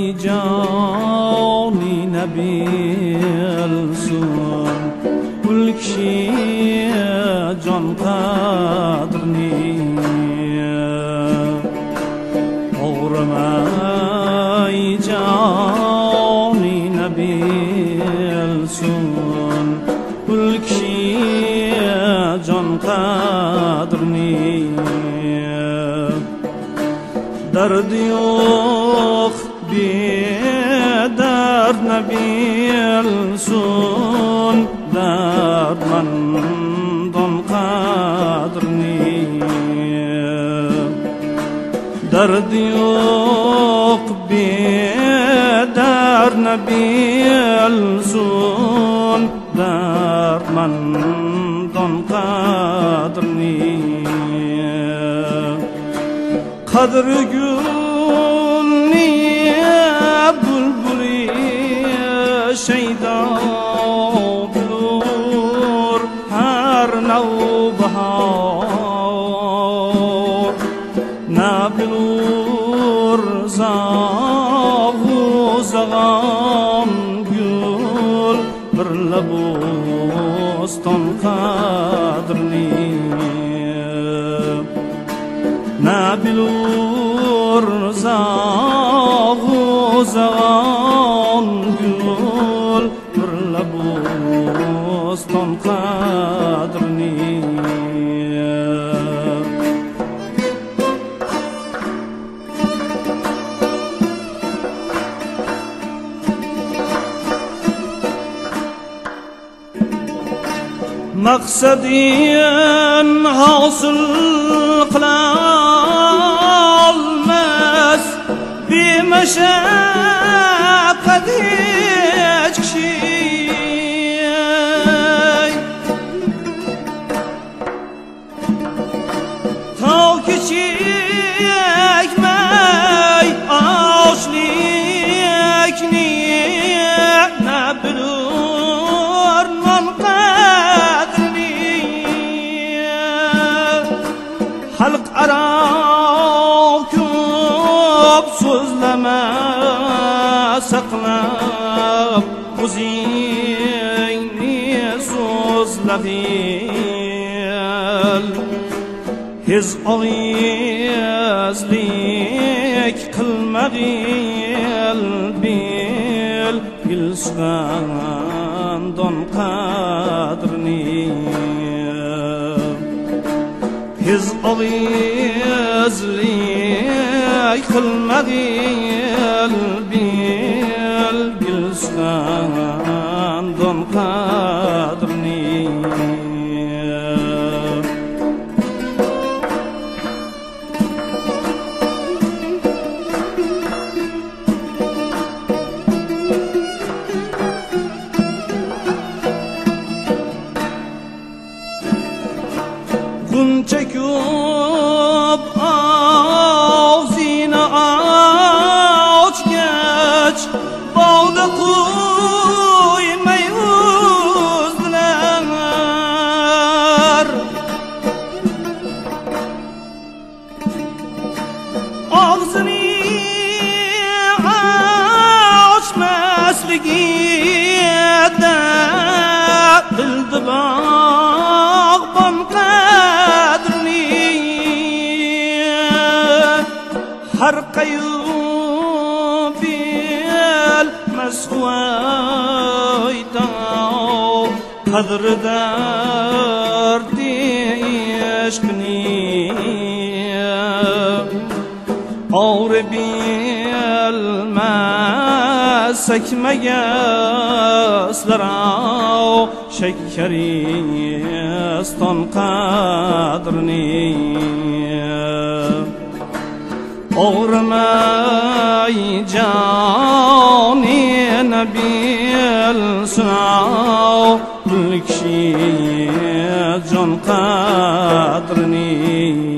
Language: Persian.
جانی نبیلسون گل کشی جان قدر نیه ای جانی نبیلسون گل کشی جان قدر نیه درد یوخ بی درد نبیلسون درد من دان قدر نیه درد یوخ بی درد نبیلسون درد من دان قدر نیه قدر گل نیه بلبلی شیدا بلور هر نو بهار نبلور زاغ و زغان گل بر لبوستان قدر نیه نبلور زاغ و زغان گل بر لبوستان قدر نیه مقصدی حاصل قلالمس بمشاقة هيج شي تاوك شيك ماي عاشليك نيع نبلور من حلق أراكب سوزلما سقلب وزيني سوزلغيل هز أغيز ليك قلمغيل بيل يلسغان دون قدرني هز أغيز ليك المغيل بيل بيلسغان دون قدرني çekip ağzına aç geç bağda koymayı özler ağzını açmaslıgide bildi bağban هر قيوب المسويدا قدر دردي يشكني أوربي المسك مجاس لراو شكري استنقدرني أغرمي جاني نبيل سناو كل شي جان قدرني